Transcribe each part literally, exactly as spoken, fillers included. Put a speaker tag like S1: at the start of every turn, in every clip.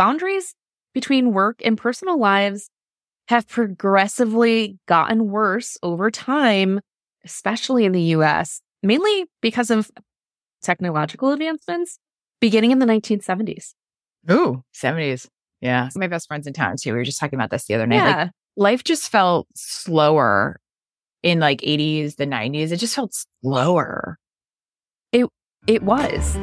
S1: boundaries between work and personal lives have progressively gotten worse over time, especially in the U S, mainly because of technological advancements beginning in the nineteen seventies.
S2: Ooh, seventies. Yeah. My best friend's in town too. We were just talking about this the other night.
S1: Yeah.
S2: Like, life just felt slower in like eighties, the nineties. It just felt slower.
S1: It it was.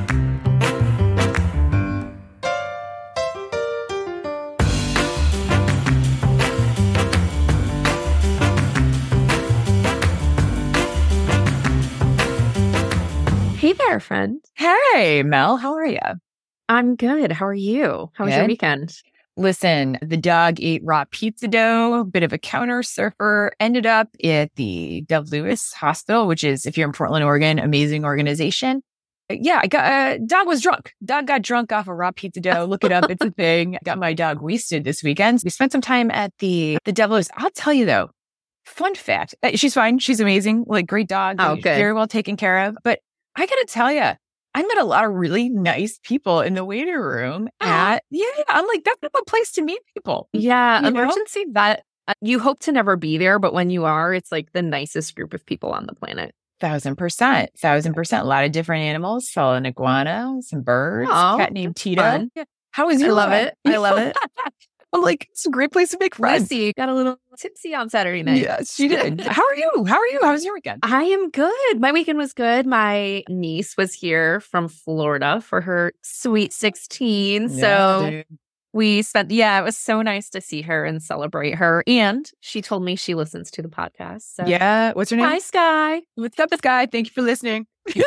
S1: Hey there, friend.
S2: Hey, Mel, how are you?
S1: I'm good. How are you? How was your
S2: Good.
S1: weekend?
S2: Listen, the dog ate raw pizza dough, bit of a counter surfer, ended up at the Dove Lewis Hospital, which is, if you're in Portland, Oregon, amazing organization. Yeah, I got, uh, dog was drunk. Dog got drunk off of raw pizza dough. Look it up. It's a thing. I got my dog wasted this weekend. We spent some time at the, the Dove Lewis. I'll tell you though, fun fact, uh, she's fine. She's amazing. Like, great dog.
S1: Oh, good.
S2: Very well taken care of. But I got to tell you, I met a lot of really nice people in the waiting room at, yeah, I'm like, that's not a place to meet people.
S1: Yeah,
S2: You know?
S1: emergency vet. uh, You hope to never be there, but when you are, it's like the nicest group of people on the planet.
S2: Thousand percent, thousand percent. A lot of different animals. Saw an iguana, some birds,
S1: Aw,
S2: cat named Tito.
S1: fun.
S2: Yeah. How was
S1: I
S2: your
S1: love
S2: one?
S1: it. I love it.
S2: I'm like, it's a great place to make friends.
S1: Lucy got a little tipsy on Saturday night.
S2: Yes, she did. How are you? How are you? How was your weekend?
S1: I am good. My weekend was good. My niece was here from Florida for her sweet sixteen. So
S2: dude.
S1: we spent, yeah, it was so nice to see her and celebrate her. And she told me she listens to the podcast. So
S2: Yeah. What's her name?
S1: hi, Sky.
S2: What's up, Sky? Thank you for listening.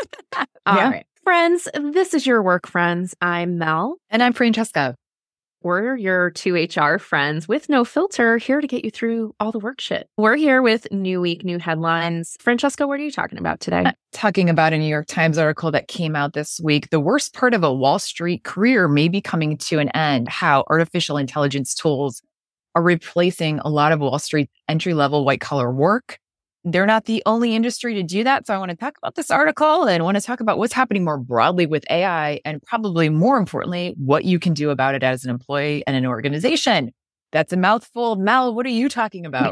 S1: All
S2: Yeah.
S1: right. Friends, this is your work friends. I'm Mel.
S2: And I'm Francesca.
S1: We're your two H R friends with no filter, here to get you through all the work shit. We're here with New Week, New Headlines. Francesca, what are you talking about today?
S2: Talking about a New York Times article that came out this week. The worst part of a Wall Street career may be coming to an end. How artificial intelligence tools are replacing a lot of Wall Street entry-level white-collar work. They're not the only industry to do that. So I want to talk about this article and want to talk about what's happening more broadly with A I and probably more importantly, what you can do about it as an employee and an organization. That's a mouthful. Mel, what are you talking about?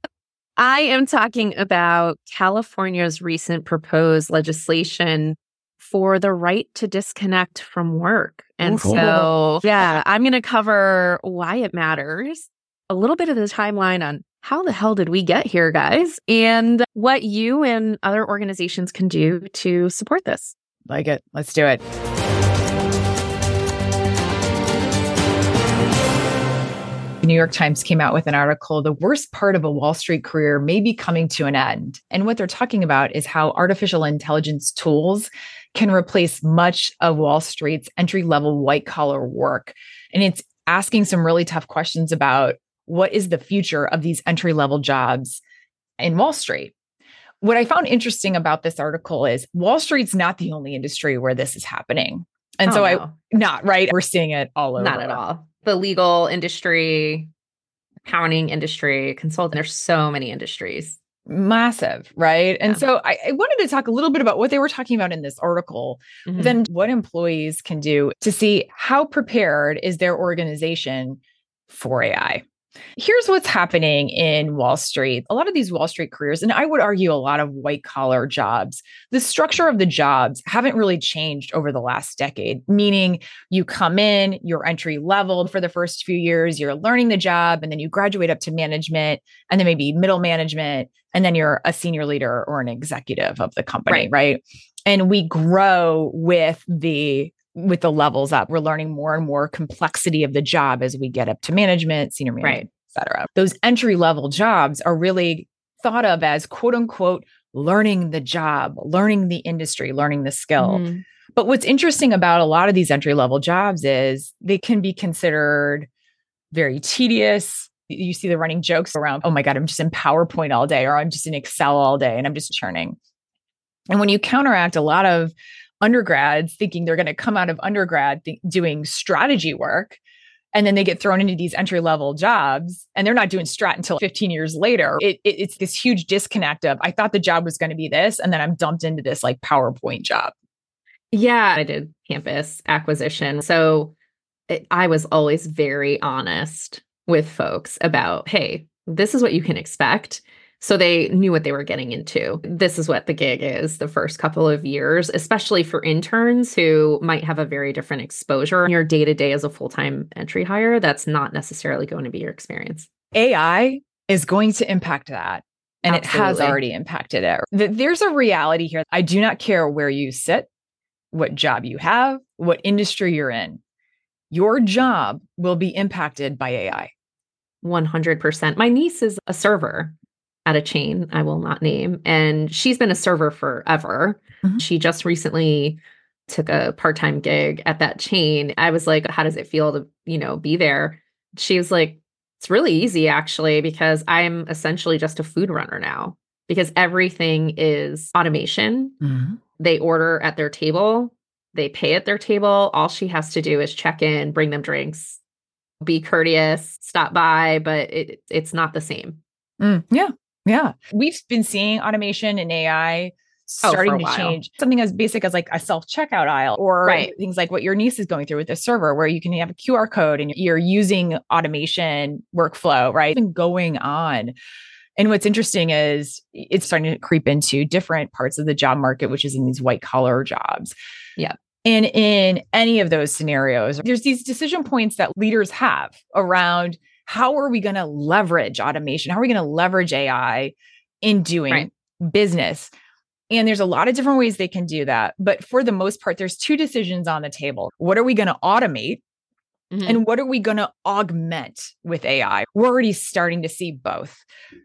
S1: I am talking about California's recent proposed legislation for the right to disconnect from work. And
S2: Ooh, cool.
S1: so, yeah, I'm going to cover why it matters, a little bit of the timeline on how the hell did we get here, guys, and what you and other organizations can do to support this.
S2: Like it. Let's do it. The New York Times came out with an article, The Worst Part of a Wall Street Career May Be Coming to an End. And what they're talking about is how artificial intelligence tools can replace much of Wall Street's entry-level white-collar work. And it's asking some really tough questions about what is the future of these entry-level jobs in Wall Street. What I found interesting about this article is Wall Street's not the only industry where this is happening. And
S1: Oh,
S2: so
S1: no.
S2: I, not right. We're seeing it all over.
S1: Not at all. The legal industry, accounting industry, consulting, there's so many industries.
S2: Massive, right? And
S1: Yeah.
S2: so I, I wanted to talk a little bit about what they were talking about in this article,
S1: Mhm.
S2: then what employees can do to see how prepared is their organization for A I. Here's what's happening in Wall Street. A lot of these Wall Street careers, and I would argue a lot of white collar jobs, the structure of the jobs haven't really changed over the last decade, meaning you come in, you're entry level for the first few years, you're learning the job, and then you graduate up to management and then maybe middle management, and then you're a senior leader or an executive of the company,
S1: Right.
S2: right? And we grow with the with the levels up. We're learning more and more complexity of the job as we get up to management, senior management, et cetera. Those entry level jobs are really thought of as quote unquote, learning the job, learning the industry, learning the skill.
S1: Mhm.
S2: But what's interesting about a lot of these entry level jobs is they can be considered very tedious. You see the running jokes around, oh my God, I'm just in PowerPoint all day, or I'm just in Excel all day and I'm just churning. And when you counteract a lot of undergrads thinking they're going to come out of undergrad th- doing strategy work, and then they get thrown into these entry level jobs and they're not doing strat until fifteen years later. It, it, it's this huge disconnect of, I thought the job was going to be this, and then I'm dumped into this like PowerPoint job.
S1: Yeah, I did campus acquisition. So it, I was always very honest with folks about, hey, this is what you can expect. So they knew what they were getting into. This is what the gig is the first couple of years, especially for interns who might have a very different exposure in your day to day as a full-time entry hire. That's not necessarily going to be your experience.
S2: A I is going to impact that. And Absolutely. It has already impacted it. There's a reality here. I do not care where you sit, what job you have, what industry you're in. Your job will be impacted by A I.
S1: one hundred percent. My niece is a server at a chain I will not name, and she's been a server forever. Mm-hmm. She just recently took a part-time gig at that chain. I was like, how does it feel to, you know, be there? She was like, it's really easy actually, because I'm essentially just a food runner now because everything is automation. Mm-hmm. They order at their table, they pay at their table. All she has to do is check in, bring them drinks, be courteous, stop by, but it it's not the same.
S2: Mm, yeah. Yeah. We've been seeing automation and A I starting oh, to while. change something as basic as like a self-checkout aisle or right. things like what your niece is going through with the server, where you can have a Q R code and you're using automation workflow, right? It's been going on. And what's interesting is it's starting to creep into different parts of the job market, which is in these white collar jobs.
S1: Yeah.
S2: And in any of those scenarios, there's these decision points that leaders have around how are we going to leverage automation? How are we going to leverage A I in doing right. business? And there's a lot of different ways they can do that. But for the most part, there's two decisions on the table. What are we going to automate? Mm-hmm. And what are we going to augment with A I? We're already starting to see both.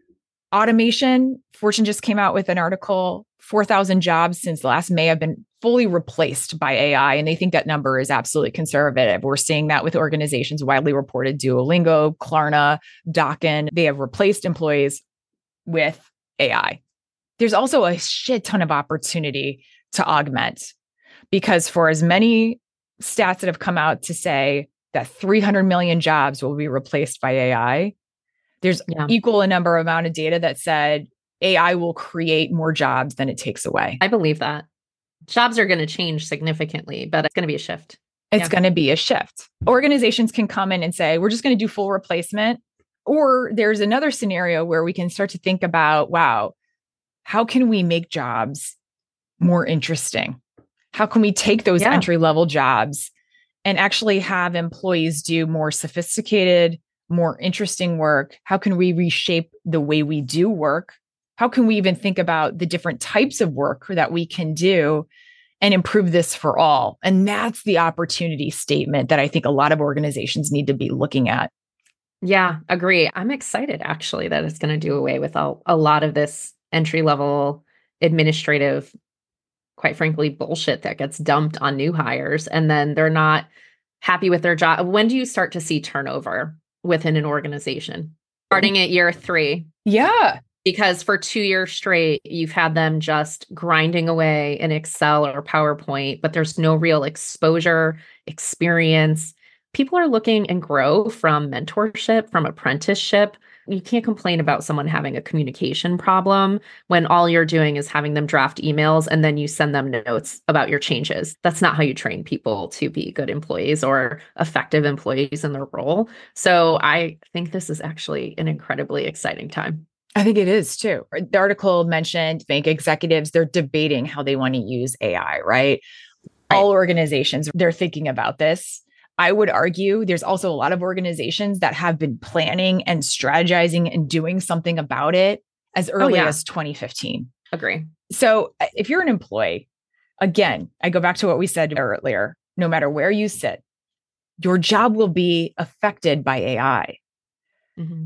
S2: Automation, Fortune just came out with an article, four thousand jobs since last May have been fully replaced by A I. And they think that number is absolutely conservative. We're seeing that with organizations widely reported, Duolingo, Klarna, Dokken. They have replaced employees with A I. There's also a shit ton of opportunity to augment, because for as many stats that have come out to say that three hundred million jobs will be replaced by A I, there's yeah. equal a number amount of data that said A I will create more jobs than it takes away.
S1: I believe that. Jobs are going to change significantly, but it's going to be a shift.
S2: It's yeah. going to be a shift. Organizations can come in and say, we're just going to do full replacement. Or there's another scenario where we can start to think about, wow, how can we make jobs more interesting? How can we take those yeah. entry-level jobs and actually have employees do more sophisticated, more interesting work? How can we reshape the way we do work? How can we even think about the different types of work that we can do and improve this for all? And that's the opportunity statement that I think a lot of organizations need to be looking at.
S1: Yeah, agree. I'm excited actually that it's going to do away with a, a lot of this entry-level administrative, quite frankly, bullshit that gets dumped on new hires. And then they're not happy with their job. When do you start to see turnover within an organization? Starting at year three.
S2: Yeah.
S1: Because for two years straight, you've had them just grinding away in Excel or PowerPoint, but there's no real exposure, experience. People are looking and grow from mentorship, from apprenticeship. You can't complain about someone having a communication problem when all you're doing is having them draft emails and then you send them notes about your changes. That's not how you train people to be good employees or effective employees in their role. So I think this is actually an incredibly exciting time.
S2: I think it is too. The article mentioned bank executives, they're debating how they want to use A I, right? right? All organizations, they're thinking about this. I would argue there's also a lot of organizations that have been planning and strategizing and doing something about it as early oh, yeah. as twenty fifteen.
S1: Agree.
S2: So if you're an employee, again, I go back to what we said earlier, no matter where you sit, your job will be affected by A I. Mm-hmm.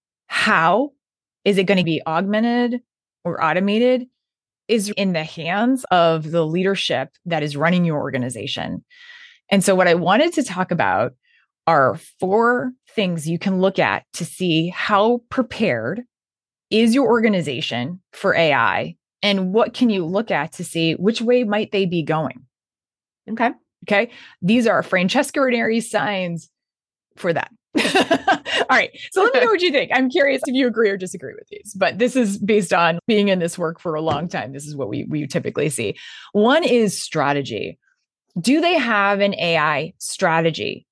S2: How is it going to be augmented or automated is in the hands of the leadership that is running your organization. And so what I wanted to talk about are four things you can look at to see how prepared is your organization for A I, and what can you look at to see which way might they be going.
S1: Okay.
S2: Okay. These are Francesca Ranieri's signs for that. All right. So let me know what you think. I'm curious if you agree or disagree with these, but this is based on being in this work for a long time. This is what we, we typically see. One is strategy. Do they have an A I strategy?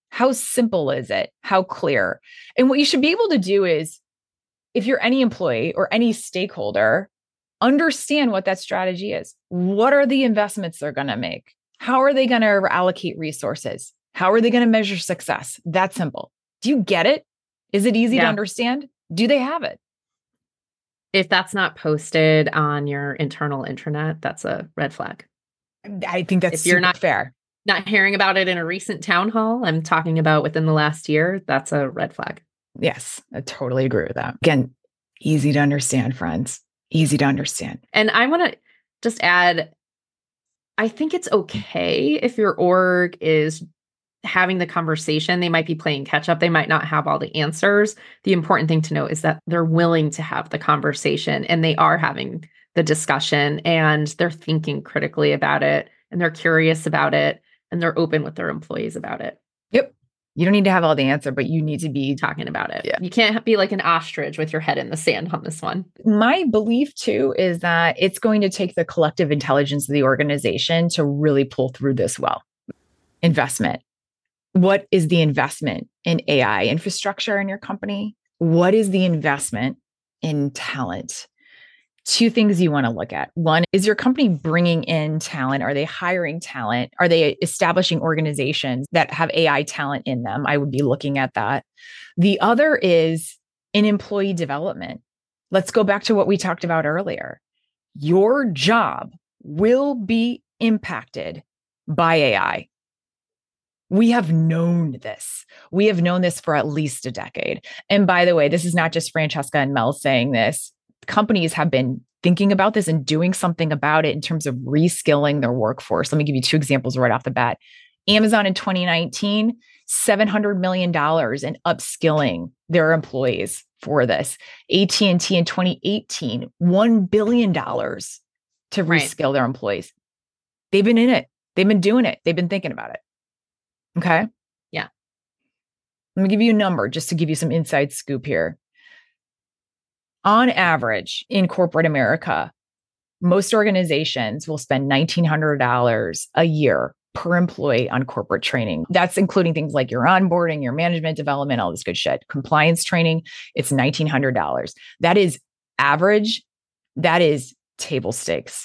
S2: How simple is it? How clear? And what you should be able to do is, if you're any employee or any stakeholder, understand what that strategy is. What are the investments they're going to make? How are they going to allocate resources? How are they going to measure success? That simple. Do you get it? Is it easy
S1: Yeah.
S2: to understand? Do they have it?
S1: If that's not posted on your internal intranet, that's a red flag.
S2: I think that's
S1: if you're
S2: super
S1: not
S2: fair.
S1: Not hearing about it in a recent town hall, I'm talking about within the last year, that's a red flag.
S2: Yes, I totally agree with that. Again, easy to understand, friends. Easy to understand.
S1: And I want to just add, I think it's okay if your org is having the conversation. They might be playing catch up. They might not have all the answers. The important thing to note is that they're willing to have the conversation and they are having the discussion and they're thinking critically about it and they're curious about it and they're open with their employees about it.
S2: Yep. You don't need to have all the answer, but you need to be
S1: talking about it.
S2: Yeah.
S1: You can't be like an ostrich with your head in the sand on this one.
S2: My belief too is that it's going to take the collective intelligence of the organization to really pull through this well. Investment. What is the investment in A I infrastructure in your company? What is the investment in talent? Two things you want to look at. One, is your company bringing in talent? Are they hiring talent? Are they establishing organizations that have A I talent in them? I would be looking at that. The other is in employee development. Let's go back to what we talked about earlier. Your job will be impacted by A I. We have known this. We have known this for at least a decade. And by the way, this is not just Francesca and Mel saying this. Companies have been thinking about this and doing something about it in terms of reskilling their workforce. Let me give you two examples right off the bat. Amazon in twenty nineteen, seven hundred million dollars in upskilling their employees for this. A T and T in twenty eighteen, one billion dollars to reskill right. their employees. They've been in it. They've been doing it. They've been thinking about it. Okay.
S1: Yeah.
S2: Let me give you a number just to give you some inside scoop here. On average, in corporate America, most organizations will spend nineteen hundred dollars a year per employee on corporate training. That's including things like your onboarding, your management development, all this good shit. Compliance training, it's nineteen hundred dollars. That is average. That is table stakes.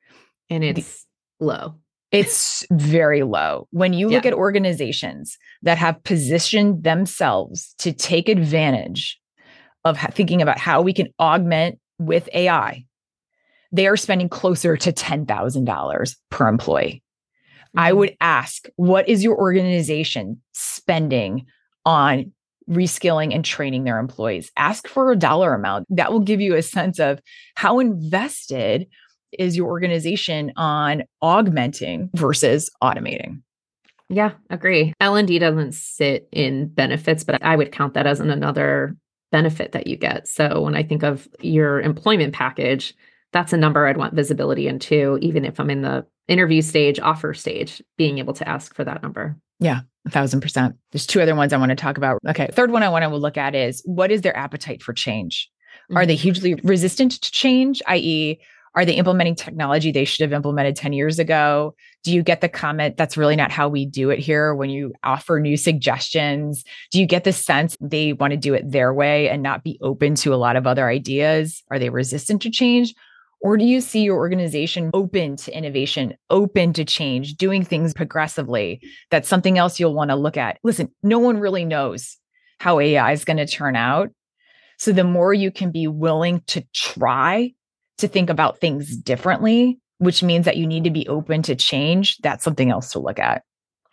S1: And it's the, low.
S2: It's very low. When you look yeah. at organizations that have positioned themselves to take advantage of thinking about how we can augment with A I, they are spending closer to ten thousand dollars per employee. Mm-hmm. I would ask, what is your organization spending on reskilling and training their employees? Ask for a dollar amount. That will give you a sense of how invested is your organization on augmenting versus automating.
S1: Yeah, agree. L and D doesn't sit in benefits, but I would count that as an another benefit that you get. So when I think of your employment package, that's a number I'd want visibility into, even if I'm in the interview stage, offer stage, being able to ask for that number.
S2: Yeah, a thousand percent. There's two other ones I want to talk about. Okay. Third one I want to look at is, what is their appetite for change? Mm-hmm. Are they hugely resistant to change, that is, are they implementing technology they should have implemented ten years ago? Do you get the comment, that's really not how we do it here, when you offer new suggestions? Do you get the sense they want to do it their way and not be open to a lot of other ideas? Are they resistant to change? Or do you see your organization open to innovation, open to change, doing things progressively? That's something else you'll want to look at. Listen, no one really knows how A I is going to turn out. So the more you can be willing to try to think about things differently, which means that you need to be open to change, that's something else to look at.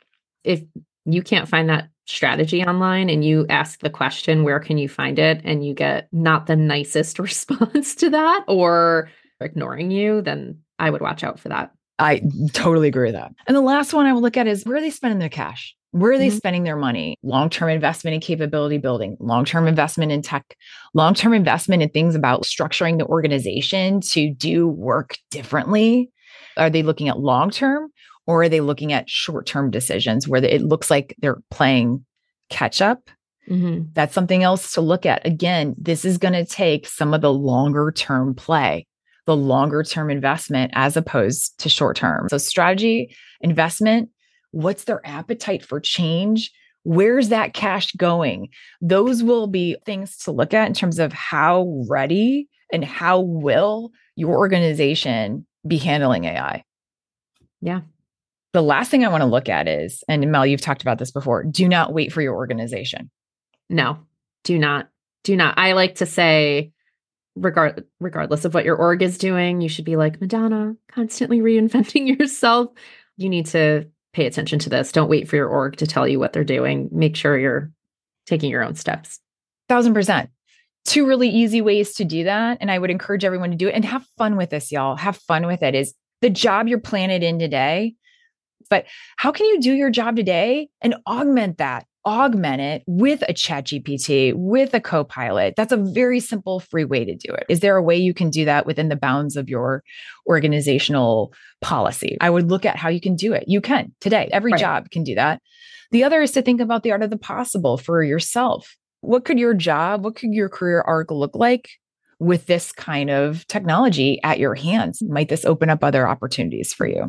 S1: If you can't find that strategy online and you ask the question, where can you find it? And you get not the nicest response to that or ignoring you, then I would watch out for that.
S2: I totally agree with that. And the last one I would look at is, where are they spending their cash? Where are they mm-hmm. spending their money? Long-term investment in capability building, long-term investment in tech, long-term investment in things about structuring the organization to do work differently. Are they looking at long-term, or are they looking at short-term decisions where it looks like they're playing catch up? Mm-hmm. That's something else to look at. Again, this is going to take some of the longer-term play, the longer-term investment as opposed to short-term. So strategy, investment, what's their appetite for change? Where's that cash going? Those will be things to look at in terms of how ready and how will your organization be handling A I.
S1: Yeah.
S2: The last thing I want to look at is, and Mel, you've talked about this before, do not wait for your organization.
S1: No, do not. Do not. I like to say, regard, regardless of what your org is doing, you should be like Madonna, constantly reinventing yourself. You need to pay attention to this. Don't wait for your org to tell you what they're doing. Make sure you're taking your own steps.
S2: Thousand percent. Two really easy ways to do that. And I would encourage everyone to do it and have fun with this, y'all. Have fun with it. Is the job you're planted in today. But how can you do your job today and augment that? Augment it with a Chat G P T, with a Copilot. That's a very simple, free way to do it. Is there a way you can do that within the bounds of your organizational policy? I would look at how you can do it. You can today. Every right. job can do that. The other is to think about the art of the possible for yourself. What could your job, what could your career arc look like with this kind of technology at your hands? Might this open up other opportunities for you?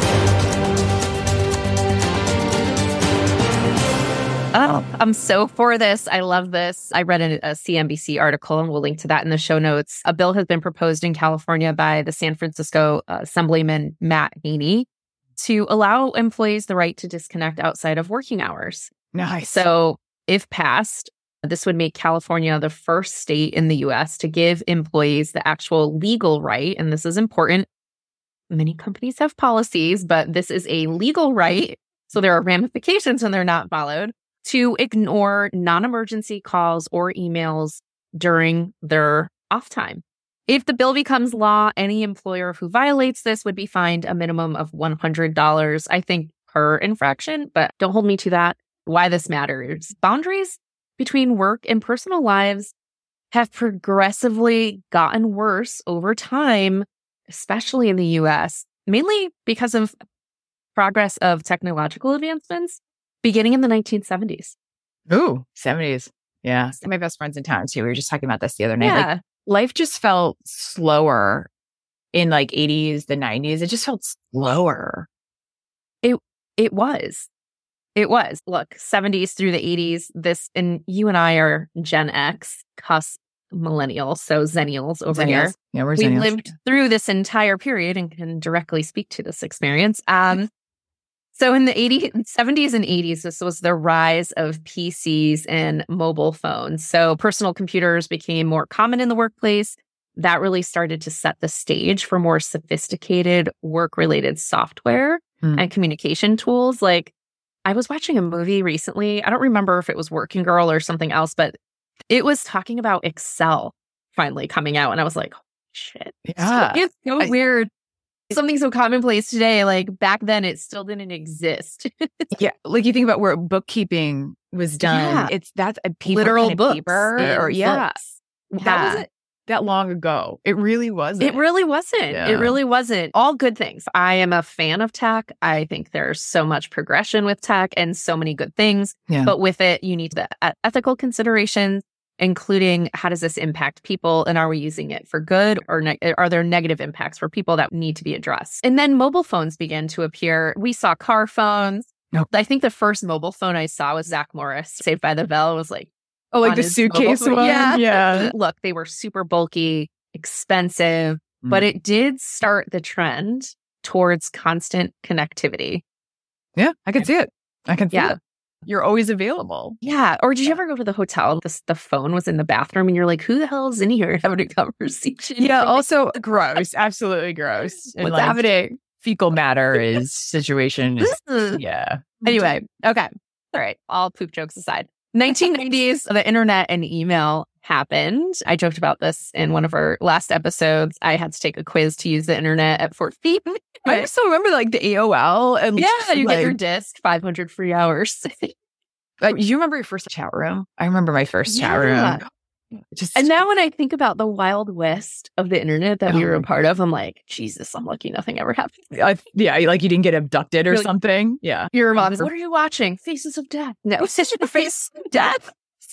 S1: Oh, I'm so for this. I love this. I read a, a C N B C article, and we'll link to that in the show notes. A bill has been proposed in California by the San Francisco uh, Assemblyman Matt Haney to allow employees the right to disconnect outside of working hours.
S2: Nice.
S1: So if passed, this would make California the first state in the U S to give employees the actual legal right, and this is important. Many companies have policies, but this is a legal right. So there are ramifications when they're not followed, to ignore non-emergency calls or emails during their off time. If the bill becomes law, any employer who violates this would be fined a minimum of one hundred dollars, I think, per infraction, but don't hold me to that. Why this matters. Boundaries between work and personal lives have progressively gotten worse over time, especially in the U S, mainly because of progress of technological advancements beginning in the nineteen seventies.
S2: Ooh, seventies. Yeah. My best friend's in town too. We were just talking about this the other night.
S1: Yeah.
S2: Like, life just felt slower in like eighties, the nineties. It just felt slower.
S1: It it was. It was. Look, seventies through the eighties, this, and you and I are Gen X, cusp millennials, so Zennials over
S2: Zennials.
S1: here.
S2: Yeah, we're
S1: we
S2: Zennials.
S1: lived through this entire period and can directly speak to this experience. Um, so in the eighties, seventies and eighties, this was the rise of P Cs and mobile phones. So personal computers became more common in the workplace. That really started to set the stage for more sophisticated work-related software hmm. and communication tools. Like, I was watching a movie recently. I don't remember if it was Working Girl or something else, but it was talking about Excel finally coming out. And I was like, oh, shit.
S2: Yeah.
S1: It's so I, weird. Something so commonplace today. Like, back then, it still didn't exist.
S2: Yeah. Like, you think about where bookkeeping was done. Yeah. It's that's a paper,
S1: literal
S2: kind of
S1: books.
S2: paper. Or, yeah.
S1: Books.
S2: That
S1: yeah.
S2: wasn't that long ago. It really wasn't.
S1: It really wasn't.
S2: Yeah.
S1: It really wasn't. All good things. I am a fan of tech. I think there's so much progression with tech and so many good things.
S2: Yeah.
S1: But with it, you need the ethical considerations, including how does this impact people, and are we using it for good, or ne- are there negative impacts for people that need to be addressed? And then mobile phones began to appear. We saw car phones.
S2: Nope.
S1: I think the first mobile phone I saw was Zach Morris. Saved by the Bell. It was like,
S2: oh, like the suitcase one?
S1: Yeah.
S2: yeah.
S1: Look, they were super bulky, expensive, mm. but it did start the trend towards constant connectivity.
S2: Yeah, I can see it. I can see
S1: yeah.
S2: it. You're always available.
S1: Yeah. Or did you ever go to the hotel? The, the phone was in the bathroom and you're like, who the hell is in here having a conversation?
S2: Yeah. Also gross. Absolutely gross.
S1: What's like, happening?
S2: Fecal matter is situation. Is, yeah.
S1: Anyway. Okay. All right. All poop jokes aside. nineteen nineties, the internet and email happened. I joked about this in one of our last episodes. I had to take a quiz to use the internet at fourteen.
S2: I still remember like the A O L. And
S1: yeah, you
S2: like,
S1: get your disc, five hundred free hours.
S2: Like, you remember your first chat room? I remember my first
S1: yeah.
S2: chat room. Just,
S1: and now when I think about the wild west of the internet that oh we were a part of, I'm like, Jesus, I'm lucky nothing ever happened.
S2: Uh, yeah, like you didn't get abducted or
S1: you're
S2: something.
S1: Like,
S2: yeah.
S1: Your mom's like, what are you watching? Faces of Death. No, Faces of Face of Death.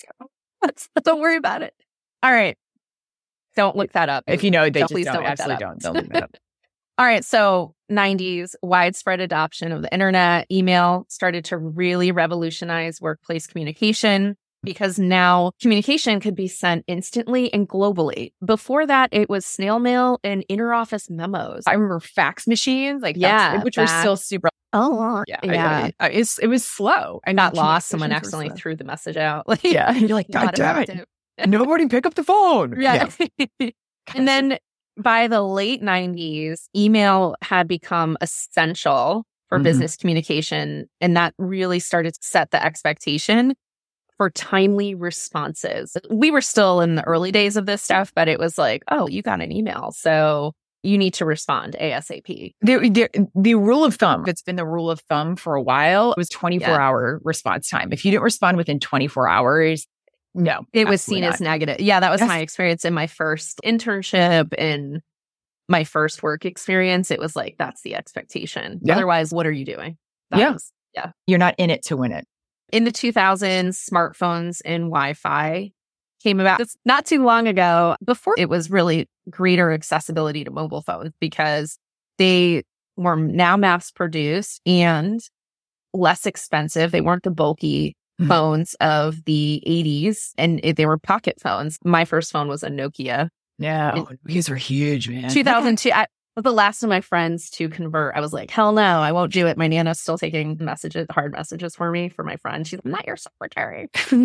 S1: Don't worry about it. All right. Don't look that up.
S2: If you know, they
S1: don't,
S2: just
S1: please
S2: don't.
S1: don't
S2: Absolutely don't. Don't look that up.
S1: All right. So nineties, widespread adoption of the internet, email started to really revolutionize workplace communication because now communication could be sent instantly and globally. Before that, it was snail mail and interoffice memos.
S2: I remember fax machines, like
S1: Yeah,
S2: that's, which were
S1: fax.
S2: still super.
S1: Oh,
S2: Yeah,
S1: yeah.
S2: I- I- it's, it was slow.
S1: I got lost. Someone
S2: communications were
S1: accidentally
S2: slow.
S1: threw the message out. Like,
S2: Yeah, you're like, God
S1: not
S2: damn
S1: about
S2: it!
S1: to.
S2: Nobody pick up the phone.
S1: Yeah. And then by the late nineties, email had become essential for
S2: Mhm.
S1: business communication. And that really started to set the expectation for timely responses. We were still in the early days of this stuff, but it was like, oh, you got an email, so you need to respond ASAP.
S2: The, the, the rule of thumb, it's been the rule of thumb for a while, it was twenty-four
S1: Yeah.
S2: hour response time. If you didn't respond within twenty-four hours, no.
S1: It was seen
S2: absolutely
S1: as
S2: not.
S1: negative. Yeah, that was
S2: Yes.
S1: my experience in my first internship and my first work experience. It was like, that's the expectation.
S2: Yeah.
S1: Otherwise, what are you doing? That
S2: Yeah.
S1: was- yeah.
S2: You're not in it to win it.
S1: In the two thousands, smartphones and Wi-Fi came about. It's not too long ago. Before it was really greater accessibility to mobile phones because they were now mass produced and less expensive. They weren't the bulky
S2: Mhm.
S1: phones of the eighties and it, they were pocket phones. My first phone was a Nokia.
S2: Yeah.
S1: It-
S2: Oh, these are huge, man.
S1: two thousand two, I was the last of my friends to convert. I was like, hell no, I won't do it. My Nana's still taking messages, hard messages for me for my friend. She's like, I'm not your secretary.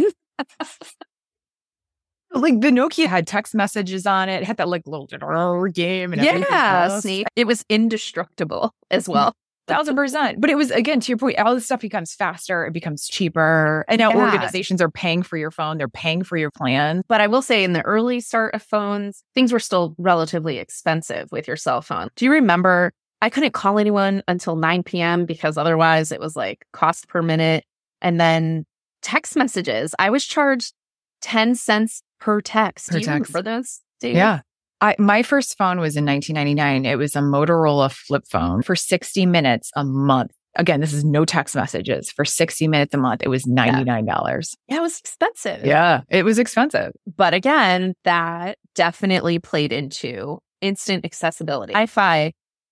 S2: Like the Nokia had text messages on it. It had that like little game and everything
S1: Yeah,
S2: else.
S1: Snake. It was indestructible as well.
S2: Thousand percent. But it was, again, to your point, all this stuff becomes faster. It becomes cheaper. And now
S1: Yeah.
S2: organizations are paying for your phone. They're paying for your plan.
S1: But I will say in the early start of phones, things were still relatively expensive with your cell phone. Do you remember? I couldn't call anyone until nine p.m. because otherwise it was like cost per minute. And then text messages. I was charged ten cents per text.
S2: Per
S1: Do you
S2: text.
S1: remember those days?
S2: Yeah. I, my first phone was in nineteen ninety-nine. It was a Motorola flip phone for sixty minutes a month. Again, this is no text messages. For sixty minutes a month, it was ninety-nine dollars.
S1: Yeah, it was expensive.
S2: Yeah, it was expensive.
S1: But again, that definitely played into instant accessibility. Wi-Fi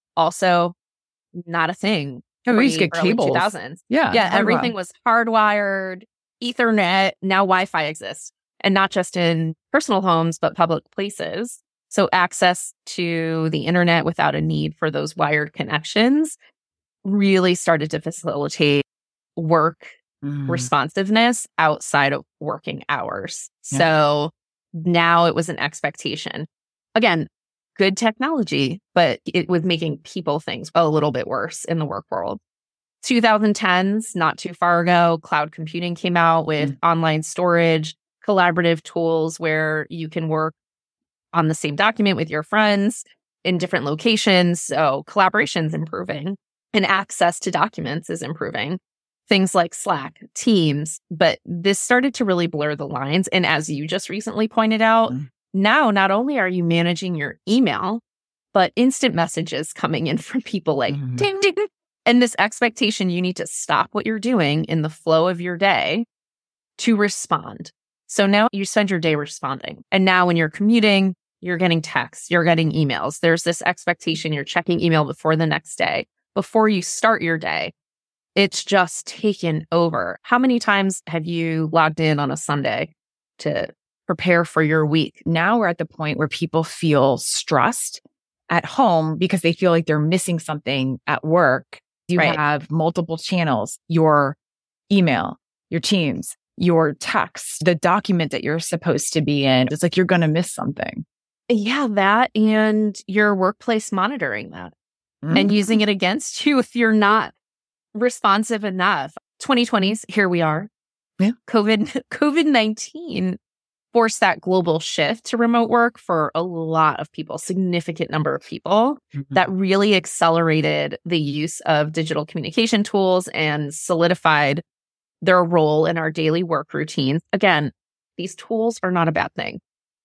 S1: also not a thing.
S2: Yeah, we used to get
S1: early
S2: cables.
S1: two thousands.
S2: Yeah.
S1: Yeah,
S2: hardwired.
S1: everything was hardwired, Ethernet. Now Wi-Fi exists. And not just in personal homes, but public places. So access to the internet without a need for those wired connections really started to facilitate work
S2: Mhm.
S1: responsiveness outside of working hours.
S2: Yeah.
S1: So now it was an expectation. Again, good technology, but it was making people things a little bit worse in the work world. twenty tens, not too far ago, cloud computing came out with
S2: Mm.
S1: online storage, collaborative tools where you can work on the same document with your friends in different locations. So collaboration's improving and access to documents is improving. Things like Slack, Teams, but this started to really blur the lines. And as you just recently pointed out,
S2: Mm.
S1: now not only are you managing your email, but instant messages coming in from people like
S2: Mhm.
S1: ding, ding. And this expectation, you need to stop what you're doing in the flow of your day to respond. So now you spend your day responding. And now when you're commuting, you're getting texts, you're getting emails. There's this expectation you're checking email before the next day, before you start your day. It's just taken over. How many times have you logged in on a Sunday to prepare for your week?
S2: Now we're at the point where people feel stressed at home because they feel like they're missing something at work. You
S1: Right.
S2: have multiple channels, your email, your Teams, your text, the document that you're supposed to be in. It's like you're going to miss something.
S1: Yeah, that and your workplace monitoring that and using it against you if you're not responsive enough. twenty twenties, here we are.
S2: Yeah.
S1: COVID, COVID nineteen forced that global shift to remote work for a lot of people, significant number of people.
S2: Mhm.
S1: That really accelerated the use of digital communication tools and solidified their role in our daily work routines. Again, these tools are not a bad thing.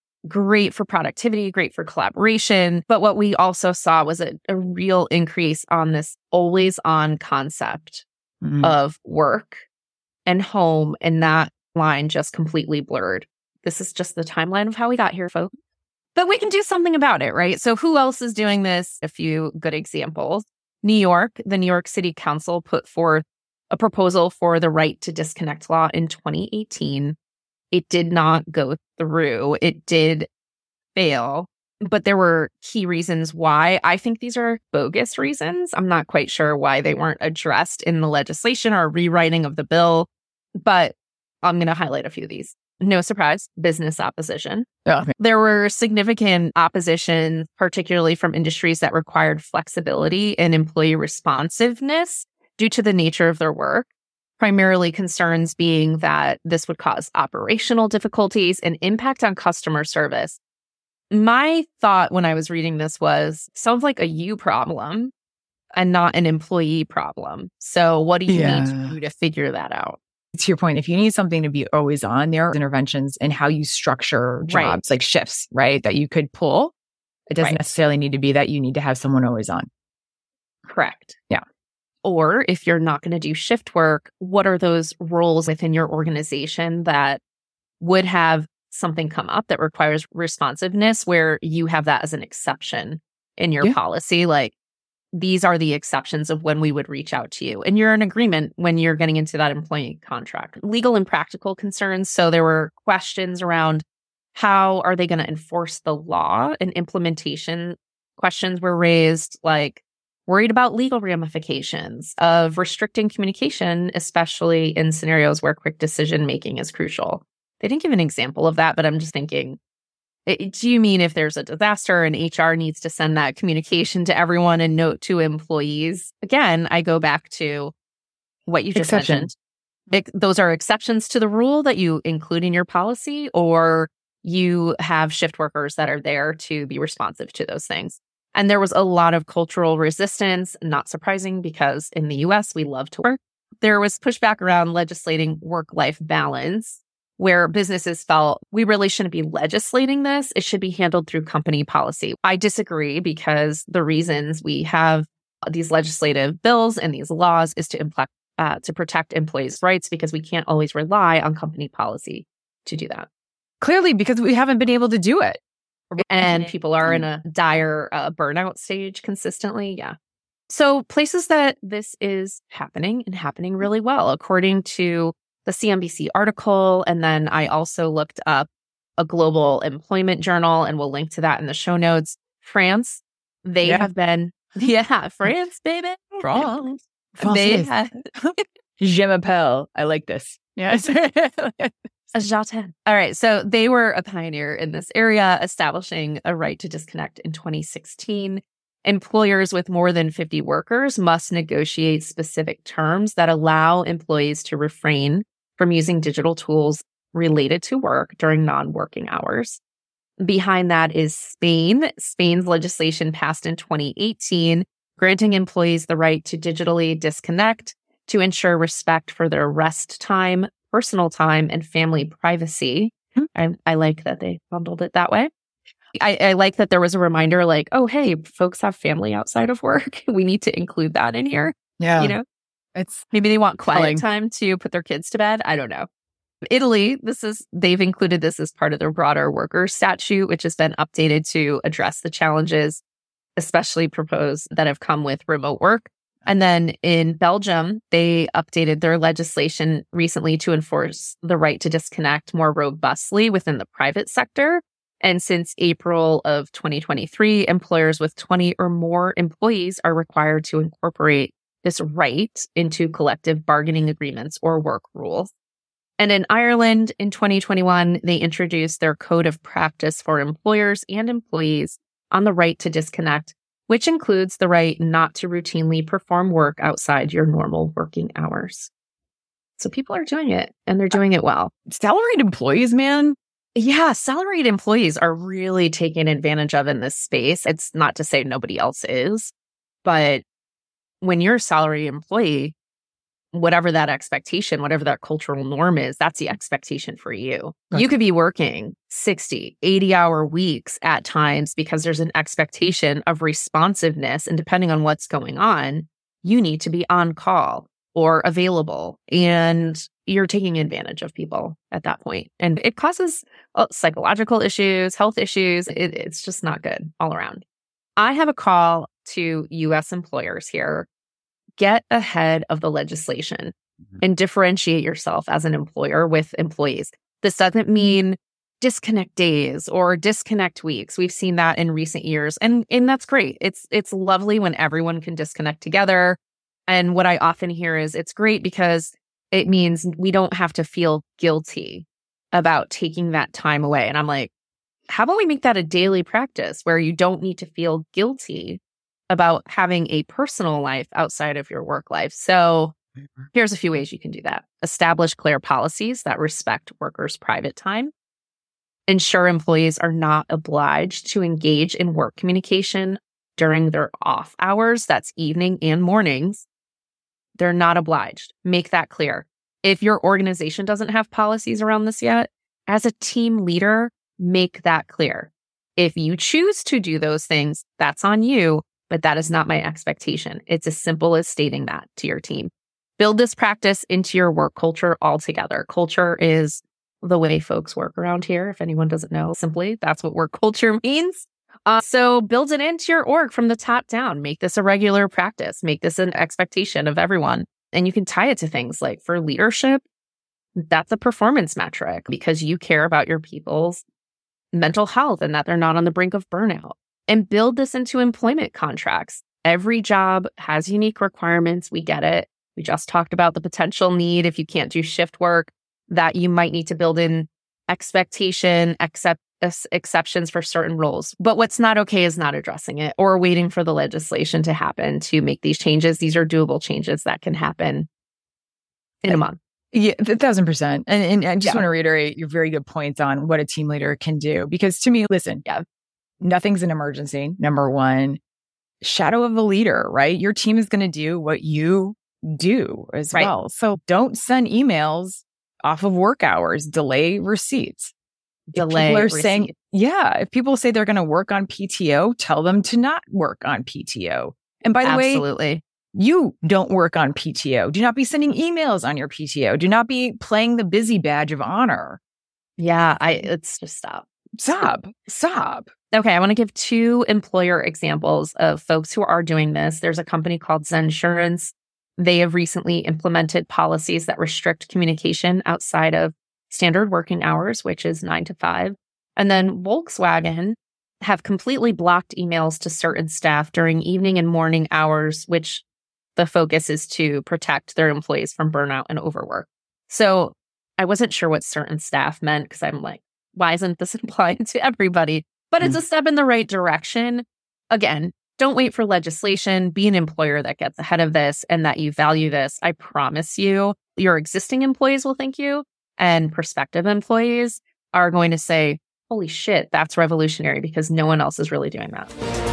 S1: Great for productivity, great for collaboration. But what we also saw was a, a real increase on this always on concept
S2: Mhm.
S1: of work and home. And that line just completely blurred. This is just the timeline of how we got here, folks. But we can do something about it, right? So who else is doing this? A few good examples. New York, the New York City Council put forth a proposal for the right to disconnect law in twenty eighteen. It did not go through. It did fail, but there were key reasons why. I think these are bogus reasons. I'm not quite sure why they weren't addressed in the legislation or rewriting of the bill, but I'm going to highlight a few of these. No surprise, business opposition.
S2: Yeah.
S1: There were significant opposition, particularly from industries that required flexibility and employee responsiveness due to the nature of their work. Primarily concerns being that this would cause operational difficulties and impact on customer service. My thought when I was reading this was, sounds like a you problem and not an employee problem. So what do you
S2: Yeah.
S1: need to do to figure that out?
S2: To your point, if you need something to be always on, there are interventions in how you structure jobs,
S1: Right.
S2: like shifts, right? That you could pull. It doesn't
S1: Right.
S2: necessarily need to be that you need to have someone always on.
S1: Correct.
S2: Yeah.
S1: Or if you're not going to do shift work, what are those roles within your organization that would have something come up that requires responsiveness where you have that as an exception in your
S2: Yeah.
S1: policy? Like, these are the exceptions of when we would reach out to you. And you're in agreement when you're getting into that employee contract. Legal and practical concerns. So there were questions around how are they going to enforce the law, and implementation questions were raised, like worried about legal ramifications of restricting communication, especially in scenarios where quick decision making is crucial. They didn't give an example of that, but I'm just thinking, it, do you mean if there's a disaster and H R needs to send that communication to everyone and note to employees? Again, I go back to what you just
S2: Exception.
S1: mentioned. It, those are exceptions to the rule that you include in your policy, or you have shift workers that are there to be responsive to those things. And there was a lot of cultural resistance, not surprising because in the U S, we love to work. There was pushback around legislating work-life balance, where businesses felt we really shouldn't be legislating this. It should be handled through company policy. I disagree, because the reasons we have these legislative bills and these laws is to, impl- uh, to protect employees' rights, because we can't always rely on company policy to do that.
S2: Clearly, because we haven't been able to do it.
S1: And people are in a dire uh, burnout stage consistently. Yeah. So places that this is happening and happening really well, according to the C N B C article. And then I also looked up a global employment journal, and we'll link to that in the show notes. France, they
S2: Yeah.
S1: have been, yeah, France, baby.
S2: France.
S1: They
S2: Française.
S1: have,
S2: Je m'appelle. I like this. Yes.
S1: Jatin. All right. So they were a pioneer in this area, establishing a right to disconnect in twenty sixteen. Employers with more than fifty workers must negotiate specific terms that allow employees to refrain from using digital tools related to work during non-working hours. Behind that is Spain. Spain's legislation passed in twenty eighteen, granting employees the right to digitally disconnect to ensure respect for their rest time, personal time, and family privacy.
S2: Hmm.
S1: I, I like that they bundled it that way. I, I like that there was a reminder like, oh, hey, folks have family outside of work. We need to include that in here.
S2: Yeah.
S1: You know,
S2: It's
S1: maybe they want quiet
S2: telling.
S1: time to put their kids to bed. I don't know. Italy, this is, they've included this as part of their broader worker statute, which has been updated to address the challenges, especially proposed that have come with remote work. And then in Belgium, they updated their legislation recently to enforce the right to disconnect more robustly within the private sector. And since April of twenty twenty-three, employers with twenty or more employees are required to incorporate this right into collective bargaining agreements or work rules. And in Ireland, in twenty twenty-one, they introduced their code of practice for employers and employees on the right to disconnect, which includes the right not to routinely perform work outside your normal working hours. So people are doing it, and they're doing it well.
S2: salaried employees, man.
S1: Yeah, salaried employees are really taken advantage of in this space. It's not to say nobody else is, but when you're a salary employee, whatever that expectation, whatever that cultural norm is, that's the expectation for you.
S2: Right.
S1: You could be working sixty, eighty hour weeks at times because there's an expectation of responsiveness. And depending on what's going on, you need to be on call or available. And you're taking advantage of people at that point. And it causes uh, psychological issues, health issues. It, it's just not good all around. I have a call to U S employers here. Get ahead of the legislation mm-hmm. and differentiate yourself as an employer with employees. This doesn't mean disconnect days or disconnect weeks. We've seen that in recent years. And, and that's great. It's it's lovely when everyone can disconnect together. And what I often hear is it's great because it means we don't have to feel guilty about taking that time away. And I'm like, how about we make that a daily practice where you don't need to feel guilty about having a personal life outside of your work life? So here's a few ways you can do that. Establish clear policies that respect workers' private time. Ensure employees are not obliged to engage in work communication during their off hours. That's evening and mornings. They're not obliged. Make that clear. If your organization doesn't have policies around this yet, as a team leader, make that clear. If you choose to do those things, that's on you, but that is not my expectation. It's as simple as stating that to your team. Build this practice into your work culture altogether. Culture is the way folks work around here. If anyone doesn't know, simply, that's what work culture means. Uh, so build it into your org from the top down. Make this a regular practice. Make this an expectation of everyone. And you can tie it to things like for leadership, that's a performance metric because you care about your people's mental health and that they're not on the brink of burnout. And build this into employment contracts. Every job has unique requirements. We get it. We just talked about the potential need if you can't do shift work that you might need to build in expectation, accept, ex- exceptions for certain roles. But what's not okay is not addressing it or waiting for the legislation to happen to make these changes. These are doable changes that can happen in a month.
S2: Yeah, a thousand percent. And, and I just
S1: Yeah.
S2: want to reiterate your very good points on what a team leader can do. Because to me, listen,
S1: Yeah.
S2: nothing's an emergency. Number one, shadow of a leader, right? Your team is going to do what you do as
S1: Right.
S2: well. So don't send emails off of work hours, delay receipts.
S1: Delay
S2: if people are
S1: receipt.
S2: saying, yeah, if people say they're going to work on P T O, tell them to not work on P T O. And by the way,
S1: Absolutely.
S2: you don't work on P T O. Do not be sending emails on your P T O. Do not be playing the busy badge of honor.
S1: Yeah, I it's just stop.
S2: Stop. Stop.
S1: Okay, I want to give two employer examples of folks who are doing this. There's a company called Zensurance. They have recently implemented policies that restrict communication outside of standard working hours, which is nine to five. And then Volkswagen have completely blocked emails to certain staff during evening and morning hours, which the focus is to protect their employees from burnout and overwork. So I wasn't sure what certain staff meant because I'm like, why isn't this applying to everybody? But it's a step in the right direction. Again, don't wait for legislation. Be an employer that gets ahead of this and that you value this. I promise you, your existing employees will thank you, and prospective employees are going to say, holy shit, that's revolutionary because no one else is really doing that.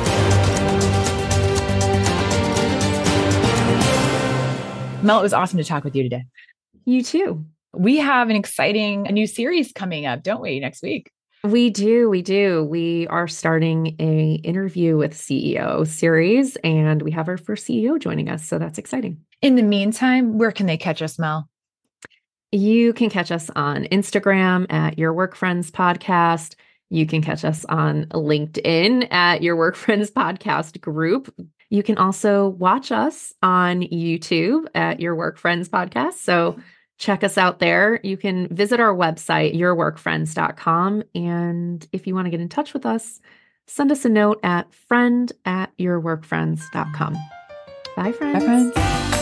S2: Mel, it was awesome to talk with you today.
S1: You too.
S2: We have an exciting a new series coming up, don't we, next week?
S1: We do. We do. We are starting a interview with C E O series, and we have our first C E O joining us. So that's exciting.
S2: In the meantime, where can they catch us, Mel?
S1: You can catch us on Instagram at Your Work Friends Podcast. You can catch us on LinkedIn at Your Work Friends Podcast Group. You can also watch us on YouTube at Your Work Friends Podcast. So check us out there. You can visit our website, your work friends dot com. And if you want to get in touch with us, send us a note at friend at your work friends dot com. Bye, friends.
S2: Bye, friends.